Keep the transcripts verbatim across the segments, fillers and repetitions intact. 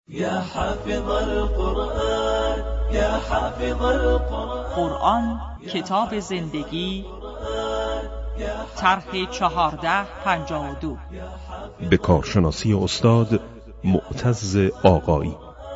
یا حافظ القرآن یا حافظ القرآن. قرآن کتاب زندگی، طرح چهارده پنجاه و دو، به کارشناسی استاد معتز آقایی.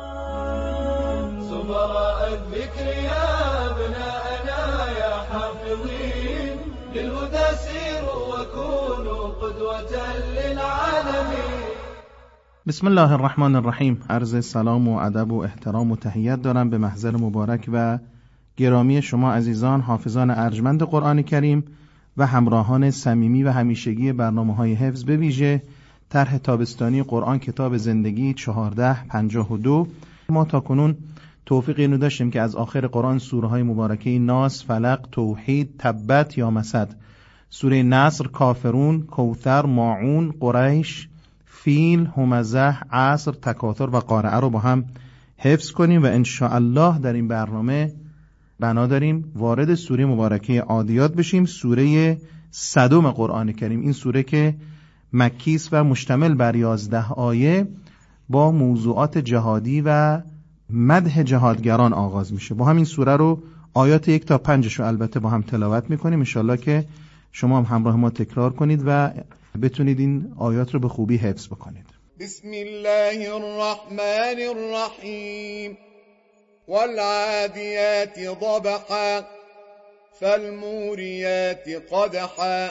زمراء الذكر يا ابناءنا يا حافظين للهدى سيروا وكونوا قدوة للعالمين. بسم الله الرحمن الرحیم. عرض سلام و ادب و احترام و تحیت دارم به محضر مبارک و گرامی شما عزیزان حافظان ارجمند قرآن کریم و همراهان صمیمی و همیشگی برنامه‌های حفظ، به ویژه طرح تابستانی قرآن کتاب زندگی چهارده پنجاه و دو. ما تا کنون توفیق اینو داشتیم که از آخر قرآن سوره های مبارکه ناس، فلق، توحید، تبت یا مسد، سوره نصر، کافرون، کوثر، ماعون، قریش، فیل، همزه، عصر، تکاثر و قارعه رو با هم حفظ کنیم و انشاءالله در این برنامه بنا داریم وارد سوره مبارکه عادیات بشیم، سوره صدم قرآن کریم. این سوره که مکی است و مشتمل بر یازده آیه با موضوعات جهادی و مدح جهادگران آغاز میشه. با هم این سوره رو آیات یک تا پنجش رو البته با هم تلاوت میکنیم، انشالله که شما هم همراه ما تکرار کنید و بتونید این آیات رو به خوبی حفظ بکنید. بسم الله الرحمن الرحیم. والعادیات ضبحا فالموریات قدحا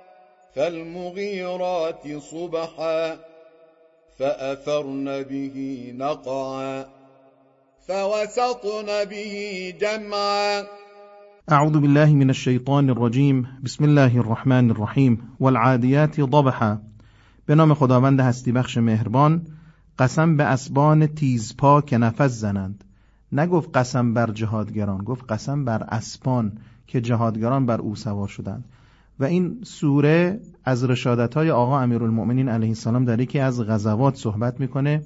فالمغیرات صبحا فأثرن به نقعا فوسطن به جمعا. اعوذ بالله من الشیطان الرجیم. بسم الله الرحمن الرحیم. والعادیات ضبحا. به نام خداوند هستی بخش مهربان. قسم به اسبان تیزپا که نفس زنند. نگفت قسم بر جهادگران، گفت قسم بر اسبان که جهادگران بر او سوار شدند. و این سوره از رشادت‌های آقا امیرالمؤمنین علیه السلام در یکی از غزوات صحبت میکنه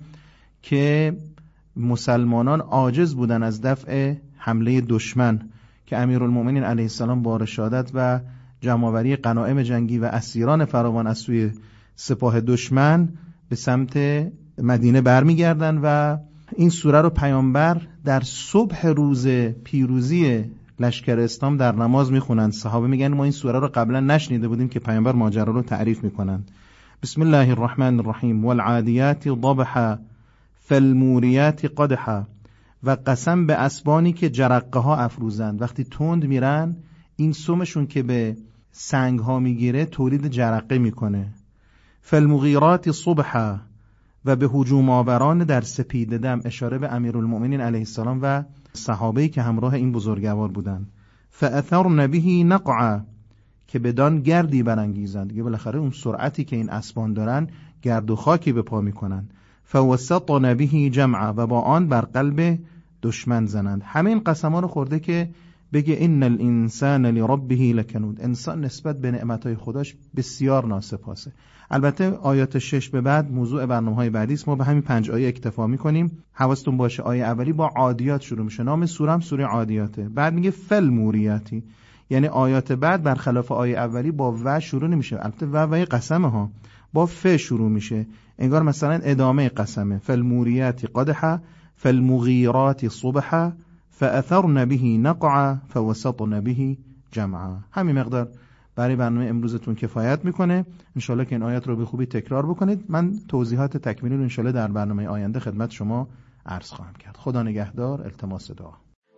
که مسلمانان عاجز بودن از دفع حمله دشمن، که امیرالمؤمنین علیه السلام با رشادت و جمع‌آوری غنایم جنگی و اسیران فراوان از سوی سپاه دشمن به سمت مدینه برمیگردن و این سوره رو پیامبر در صبح روز پیروزی لشکر اسلام در نماز میخونن. صحابه میگن ما این سوره رو قبلا نشنیده بودیم که پیامبر ماجرا رو تعریف میکنن. بسم الله الرحمن الرحیم. والعادیات ضبحا فالموریات قدحا. و قسم به اسبانی که جرقه ها افروزند. وقتی تند میرن این سمشون که به سنگ ها میگیره تولید جرقه میکنه. فالمغیرات صبحا. و به هجوم آوران در سپید دم، اشاره به امیرالمؤمنین علیه السلام و صحابه‌ای که همراه این بزرگوار بودند. فاثرن به نقعا. که بدان گردی برانگیزند. دیگه بالاخره اون سرعتی که این اسبان دارن گرد و خاکی به پا میکنن. فوسطن به جمعا. و با آن بر قلب دشمن زنند. همه این قسما رو خورده که بگه ان الانسان لربه لکنود. انسان نسبت به نعمتهای خداش بسیار ناسپاسه. البته آیات شش به بعد موضوع برنامه‌های بعدی است، ما به همین پنج آیه اکتفا می‌کنیم. حواستون باشه آیه اولی با عادیات شروع میشه. نام سوره هم سوره عادیاته. بعد میگه فالموریاتی، یعنی آیات بعد برخلاف آیه اولی با و شروع نمیشه. البته و و قسمه ها با ف شروع میشه، انگار مثلا ادامه قسمه. فالموریات قدحا فالمغیرات صبحا فاثرن به نقعا فوسطن به جمعا. همین مقدار برای برنامه امروزتون کفایت میکنه. انشالله که این آیات رو به خوبی تکرار بکنید. من توضیحات تکمیلی رو انشالله در برنامه آینده خدمت شما عرض خواهم کرد. خدا نگهدار. التماس دعا.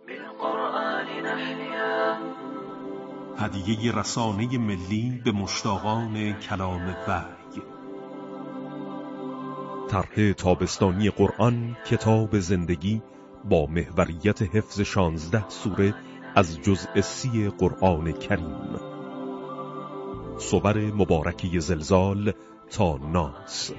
هدیه رسانه ملی به مشتاقان کلام وحی. طرح تابستانی قرآن کتاب زندگی با محوریت حفظ شانزده سوره از جزء سی قرآن کریم. صور مبارکی زلزال تا ناس،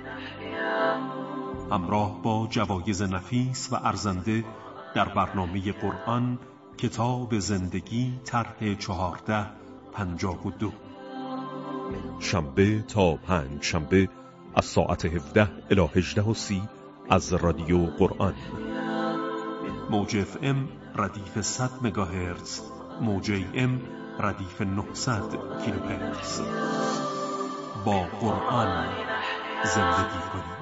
همراه با جوایز نفیس و ارزنده در برنامه قرآن کتاب زندگی طرح چهارده پنجاه و دو. شنبه تا پنج شنبه از ساعت هفده الی هجده و سی از رادیو قرآن. موج اف ام ردیف صد مگاهرتز، موج ای ام ردیف نهصد کیلوهرتز. با قرآن زندگی کنید.